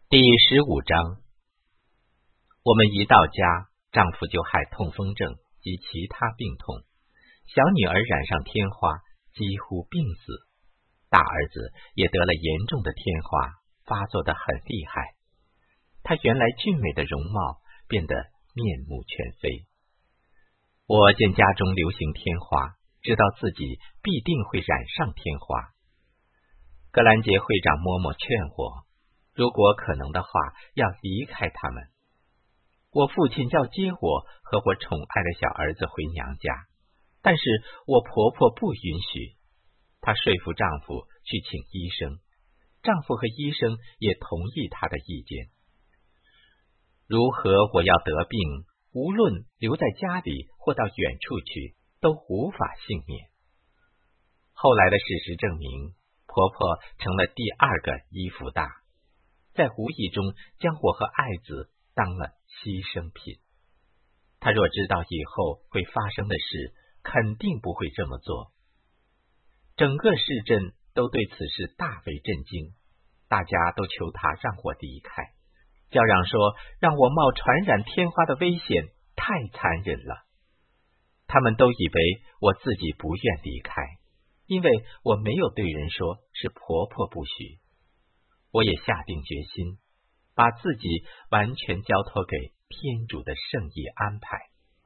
第15章，我们一到家，丈夫就害痛风症及其他病痛，小女儿染上天花，几乎病死，大儿子也得了严重的天花，发作得很厉害。他原来俊美的容貌变得面目全非。我见家中流行天花，知道自己必定会染上天花。格兰杰会长嬷嬷劝我，如果可能的话，要离开他们。我父亲要接我和我宠爱的小儿子回娘家，但是我婆婆不允许。她说服丈夫去请医生，丈夫和医生也同意她的意见。如何我要得病，无论留在家里或到远处去，都无法幸免。后来的事实证明，婆婆成了第二个伊芙大，在无意中将我和爱子当了牺牲品。她若知道以后会发生的事，肯定不会这么做。整个市镇都对此事大为震惊，大家都求她让我离开，叫嚷说让我冒传染天花的危险太残忍了。他们都以为我自己不愿离开，因为我没有对人说是婆婆不许。我也下定决心，把自己完全交托给天主的圣意安排。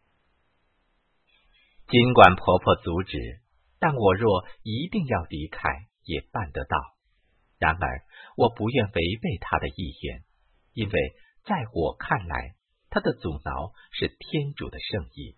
尽管婆婆阻止，但我若一定要离开，也办得到。然而，我不愿违背她的意愿，因为在我看来，她的阻挠是天主的圣意。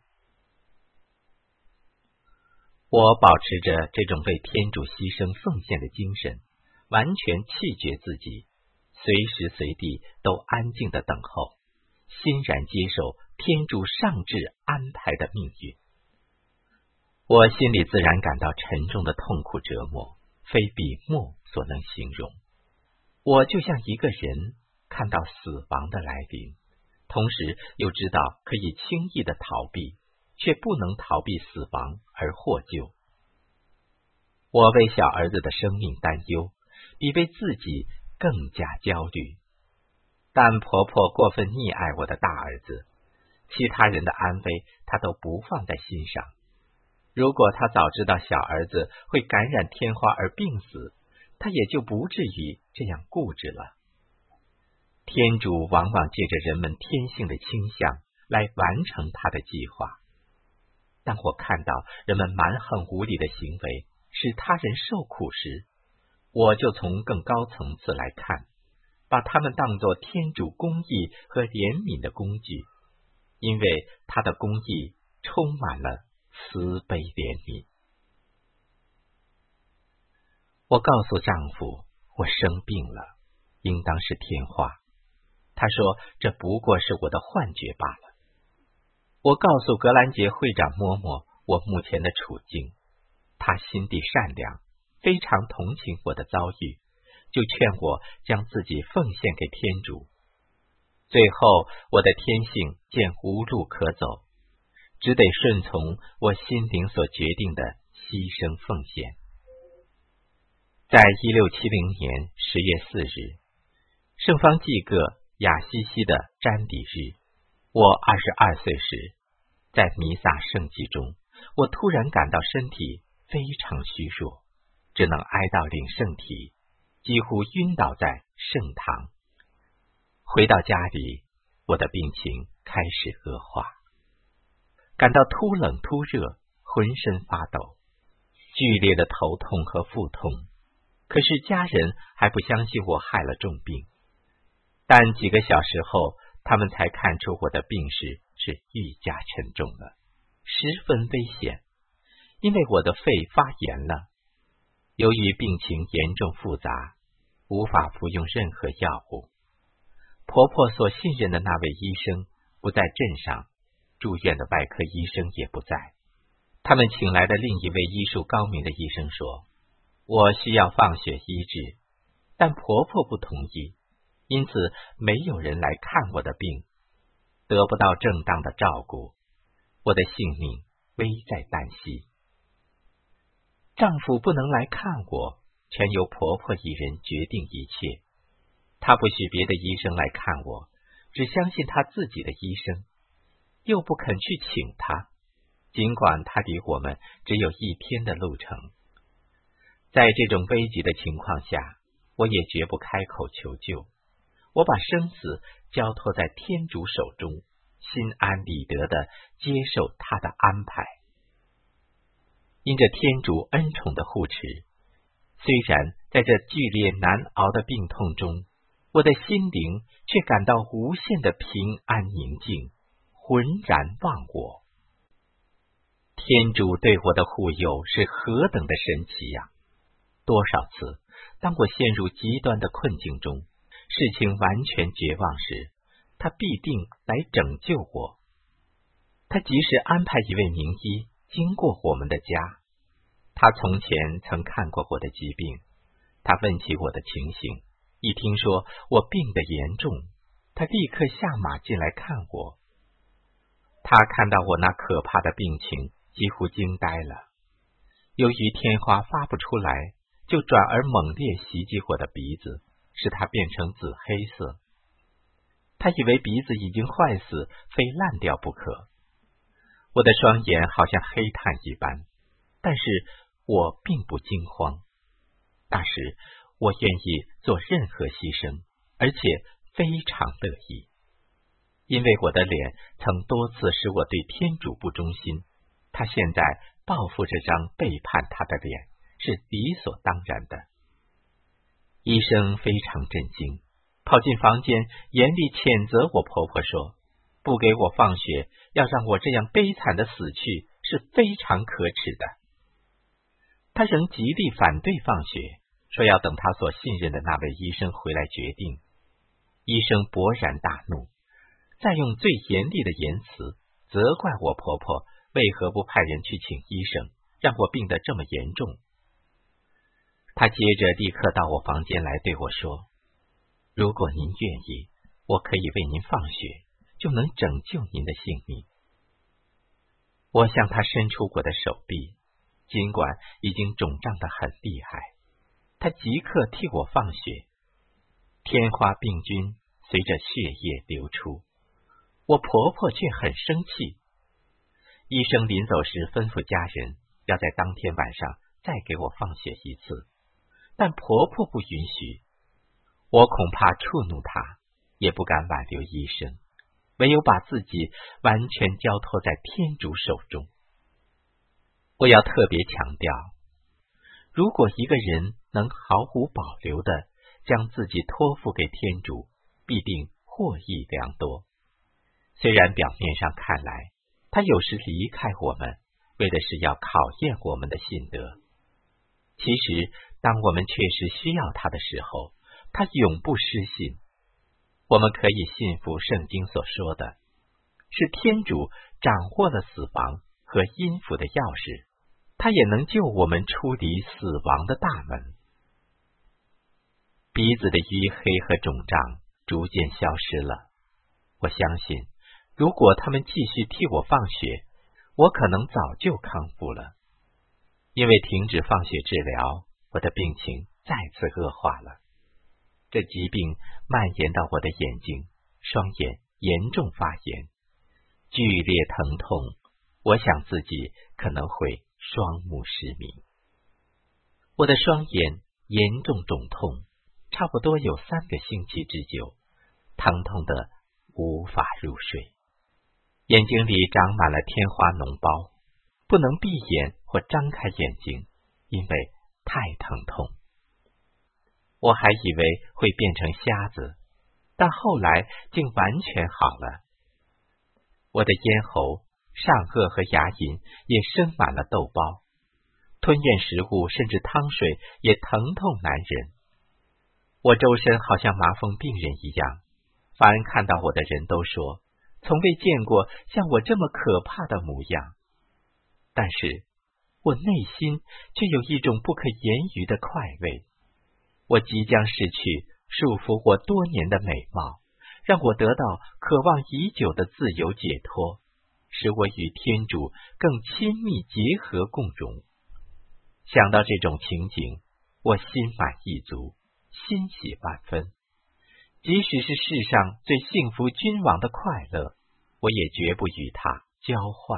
我保持着这种为天主牺牲奉献的精神，完全弃绝自己，随时随地都安静地等候，欣然接受天主上至安排的命运。我心里自然感到沉重的痛苦折磨，非笔墨所能形容。我就像一个人看到死亡的来临，同时又知道可以轻易的逃避，却不能逃避死亡而获救。我为小儿子的生命担忧，比为自己更加焦虑。但婆婆过分溺爱我的大儿子，其他人的安危她都不放在心上。如果她早知道小儿子会感染天花而病死，她也就不至于这样固执了。天主往往借着人们天性的倾向来完成他的计划。当我看到人们蛮横无理的行为使他人受苦时，我就从更高层次来看，把他们当作天主公义和怜悯的工具，因为他的公义充满了慈悲怜悯。我告诉丈夫，我生病了，应当是天花。他说这不过是我的幻觉罢了。我告诉格兰杰会长嬷嬷我目前的处境，他心地善良，非常同情我的遭遇，就劝我将自己奉献给天主。最后我的天性见无路可走，只得顺从我心灵所决定的牺牲奉献。在1670年10月4日，圣方济各亚西西的瞻礼日，我22岁时，在弥撒圣祭中，我突然感到身体非常虚弱，只能哀悼领圣体，几乎晕倒在圣堂。回到家里，我的病情开始恶化，感到突冷突热，浑身发抖，剧烈的头痛和腹痛。可是家人还不相信我害了重病，但几个小时后，他们才看出我的病势是愈加沉重了，十分危险，因为我的肺发炎了。由于病情严重复杂，无法服用任何药物。婆婆所信任的那位医生不在镇上，住院的外科医生也不在。他们请来的另一位医术高明的医生说，我需要放血医治，但婆婆不同意，因此没有人来看我的病，得不到正当的照顾，我的性命危在旦夕。丈夫不能来看我，全由婆婆一人决定一切。 他不许别的医生来看我，只相信他自己的医生，又不肯去请他，尽管他离我们只有1天的路程。在这种危急的情况下，我也绝不开口求救，我把生死交托在天主手中，心安理得地接受他的安排。因着天主恩宠的护持，虽然在这剧烈难熬的病痛中，我的心灵却感到无限的平安宁静，浑然忘我。天主对我的护佑是何等的神奇呀！多少次，当我陷入极端的困境中，事情完全绝望时，他必定来拯救我。他及时安排一位名医经过我们的家，他从前曾看过我的疾病，他问起我的情形，一听说我病得严重，他立刻下马进来看我。他看到我那可怕的病情，几乎惊呆了。由于天花发不出来，就转而猛烈袭击我的鼻子，使它变成紫黑色。他以为鼻子已经坏死，非烂掉不可。我的双眼好像黑炭一般，但是我并不惊慌。那时我愿意做任何牺牲，而且非常乐意，因为我的脸曾多次使我对天主不忠心，他现在报复这张背叛他的脸是理所当然的。医生非常震惊，跑进房间严厉谴责我婆婆说，不给我放血，要让我这样悲惨的死去，是非常可耻的。他仍极力反对放血，说要等他所信任的那位医生回来决定。医生勃然大怒，再用最严厉的言辞责怪我婆婆为何不派人去请医生，让我病得这么严重。他接着立刻到我房间来对我说，如果您愿意，我可以为您放血，就能拯救您的性命。我向他伸出我的手臂，尽管已经肿胀得很厉害，他即刻替我放血。天花病菌随着血液流出，我婆婆却很生气。医生临走时吩咐家人要在当天晚上再给我放血一次，但婆婆不允许。我恐怕触怒她，也不敢挽留医生，唯有把自己完全交托在天主手中。我要特别强调，如果一个人能毫无保留地将自己托付给天主，必定获益良多。虽然表面上看来，他有时离开我们，为的是要考验我们的信德。其实，当我们确实需要他的时候，他永不失信。我们可以信服圣经所说的，是天主掌握了死亡和阴府的钥匙，他也能救我们出离死亡的大门。鼻子的淤黑和肿胀逐渐消失了。我相信，如果他们继续替我放血，我可能早就康复了。因为停止放血治疗，我的病情再次恶化了。这疾病蔓延到我的眼睛，双眼严重发炎，剧烈疼痛，我想自己可能会双目失明。我的双眼严重肿痛，差不多有3个星期之久，疼痛得无法入睡。眼睛里长满了天花脓包，不能闭眼或张开眼睛，因为太疼痛。我还以为会变成瞎子，但后来竟完全好了。我的咽喉、上颚和牙龈也生满了痘包，吞咽食物甚至汤水也疼痛难忍。我周身好像麻风病人一样，凡看到我的人都说，从未见过像我这么可怕的模样。但是我内心却有一种不可言喻的快慰。我即将失去束缚我多年的美貌，让我得到渴望已久的自由解脱，使我与天主更亲密结合共融。想到这种情景，我心满意足，欣喜万分， 即使是世上最幸福君王的快乐，我也绝不与他交换。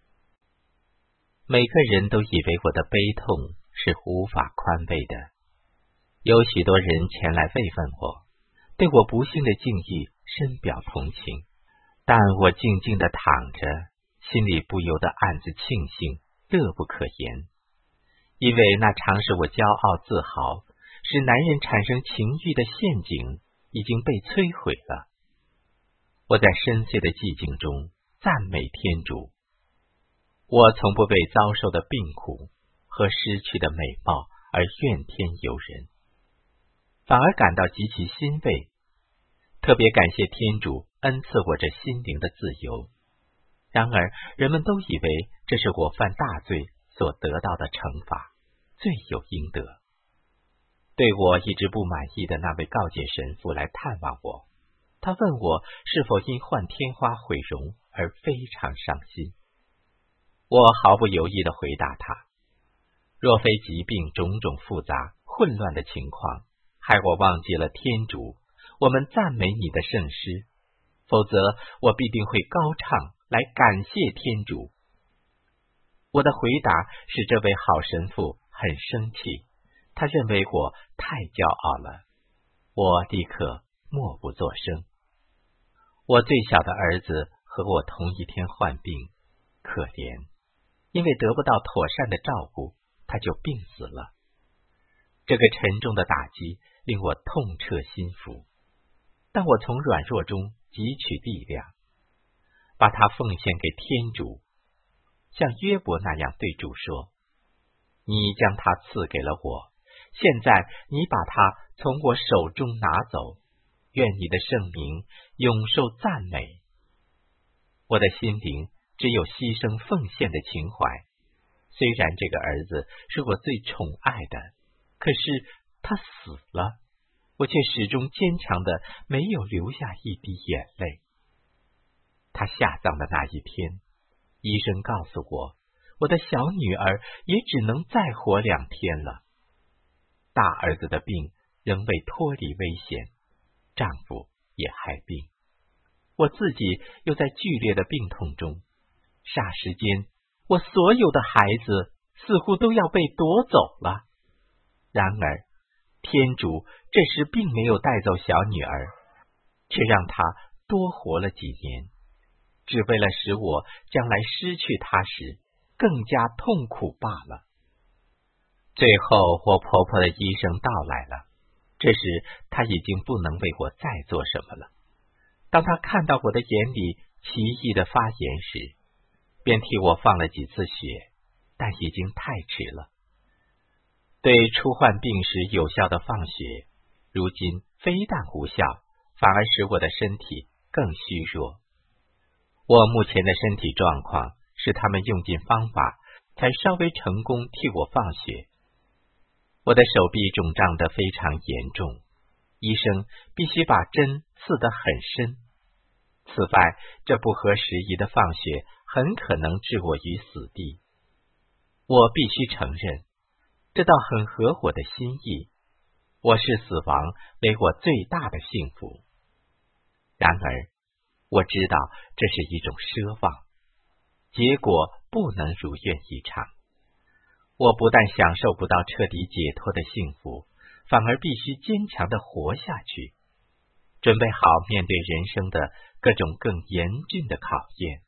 每个人都以为我的悲痛是无法宽慰的，有许多人前来慰问我，对我不幸的境遇深表同情，但我静静地躺着，心里不由得暗自庆幸，乐不可言。因为那常使我骄傲自豪，使男人产生情欲的陷阱已经被摧毁了。我在深邃的寂静中赞美天主，我从不为遭受的病苦和失去的美貌而怨天尤人，反而感到极其欣慰，特别感谢天主恩赐我这心灵的自由。然而人们都以为这是我犯大罪所得到的惩罚，罪有应得。对我一直不满意的那位告解神父来探望我，他问我是否因患天花毁容而非常伤心。我毫不犹豫地回答他，若非疾病种种复杂混乱的情况害我忘记了天主，我们赞美你的圣诗，否则我必定会高唱来感谢天主。我的回答使这位好神父很生气，他认为我太骄傲了。我立刻默不作声。我最小的儿子和我同一天患病，可怜，因为得不到妥善的照顾，他就病死了。这个沉重的打击令我痛彻心腑，但我从软弱中汲取力量，把它奉献给天主，像约伯那样对主说，你将它赐给了我，现在你把它从我手中拿走，愿你的圣名永受赞美。我的心灵只有牺牲奉献的情怀，虽然这个儿子是我最宠爱的，可是他死了，我却始终坚强的没有流下一滴眼泪。他下葬的那一天，医生告诉我，我的小女儿也只能再活2天了。大儿子的病仍未脱离危险，丈夫也害病，我自己又在剧烈的病痛中，霎时间，我所有的孩子似乎都要被夺走了。然而，天主这时并没有带走小女儿，却让她多活了几年，只为了使我将来失去她时更加痛苦罢了。最后，我婆婆的医生到来了，这时她已经不能为我再做什么了。当她看到我的眼里奇异的发炎时，便替我放了几次血，但已经太迟了。对初患病时有效的放血，如今非但无效，反而使我的身体更虚弱。我目前的身体状况是他们用尽方法才稍微成功替我放血。我的手臂肿胀得非常严重，医生必须把针刺得很深。此外，这不合时宜的放血很可能置我于死地。我必须承认，这倒很合我的心意，我视死亡为我最大的幸福。然而，我知道这是一种奢望，结果不能如愿以偿。我不但享受不到彻底解脱的幸福，反而必须坚强地活下去，准备好面对人生的各种更严峻的考验。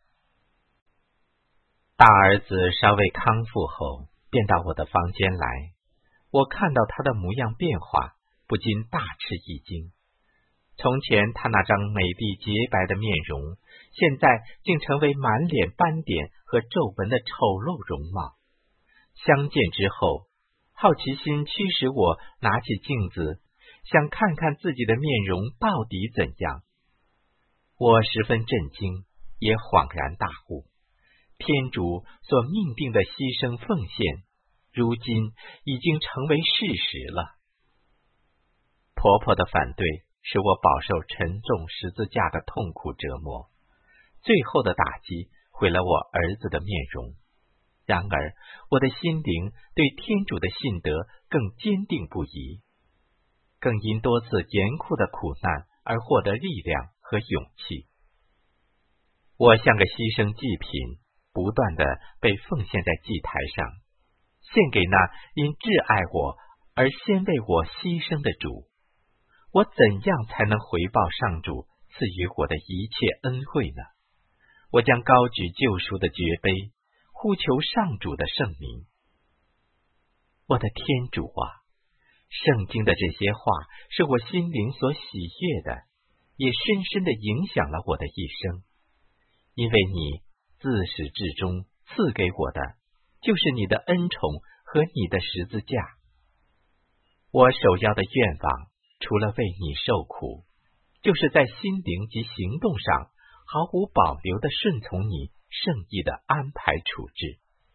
大儿子稍微康复后，便到我的房间来。我看到他的模样变化，不禁大吃一惊。从前他那张美丽洁白的面容，现在竟成为满脸斑点和皱纹的丑陋容貌。相见之后，好奇心驱使我拿起镜子，想看看自己的面容到底怎样。我十分震惊，也恍然大悟，天主所命定的牺牲奉献，如今已经成为事实了。婆婆的反对使我饱受沉重十字架的痛苦折磨，最后的打击毁了我儿子的面容。然而，我的心灵对天主的信德更坚定不移，更因多次严酷的苦难而获得力量和勇气。我像个牺牲祭品，不断地被奉献在祭台上，献给那因挚爱我而先为我牺牲的主。我怎样才能回报上主赐予我的一切恩惠呢？我将高举救赎的爵杯，呼求上主的圣名。我的天主啊，圣经的这些话是我心灵所喜悦的，也深深地影响了我的一生。因为你自始至终赐给我的，就是你的恩宠和你的十字架。我首要的愿望，除了为你受苦，就是在心灵及行动上毫无保留地顺从你圣意的安排处置。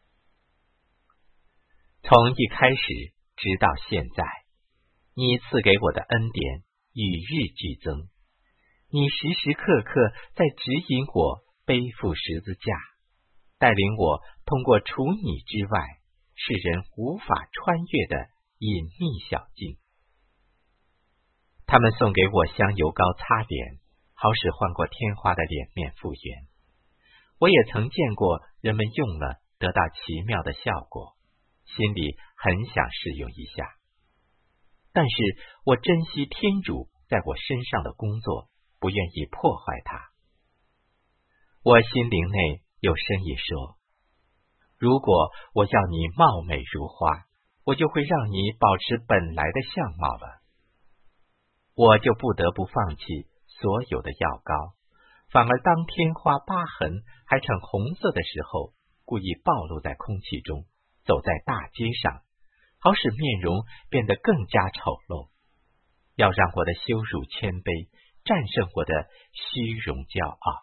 从一开始直到现在，你赐给我的恩典与日俱增，你时时刻刻在指引我背负十字架，带领我通过除你之外世人无法穿越的隐秘小径。他们送给我香油膏擦脸，好使患过天花的脸面复原。我也曾见过人们用了得到奇妙的效果，心里很想试用一下。但是我珍惜天主在我身上的工作，不愿意破坏它。我心灵内有声音说，如果我要你貌美如花，我就会让你保持本来的相貌了。我就不得不放弃所有的药膏，反而当天花疤痕还呈红色的时候，故意暴露在空气中，走在大街上，好使面容变得更加丑陋，要让我的羞辱谦卑战胜我的虚荣骄傲。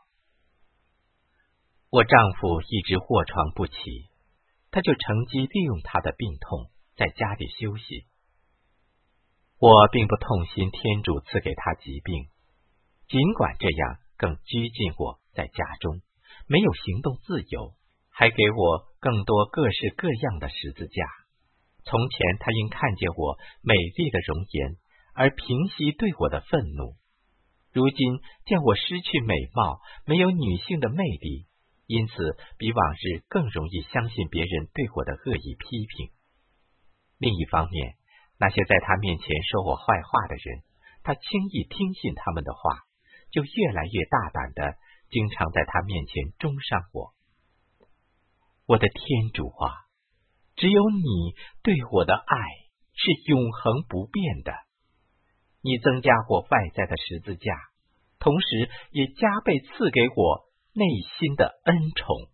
我丈夫一直卧床不起，他就乘机利用他的病痛在家里休息。我并不痛心天主赐给他疾病，尽管这样更拘禁我在家中，没有行动自由，还给我更多各式各样的十字架。从前他因看见我美丽的容颜而平息对我的愤怒，如今见我失去美貌，没有女性的魅力，因此比往日更容易相信别人对我的恶意批评。另一方面，那些在他面前说我坏话的人，他轻易听信他们的话，就越来越大胆的经常在他面前中伤我。我的天主啊，只有你对我的爱是永恒不变的。你增加我外在的十字架，同时也加倍赐给我内心的恩宠。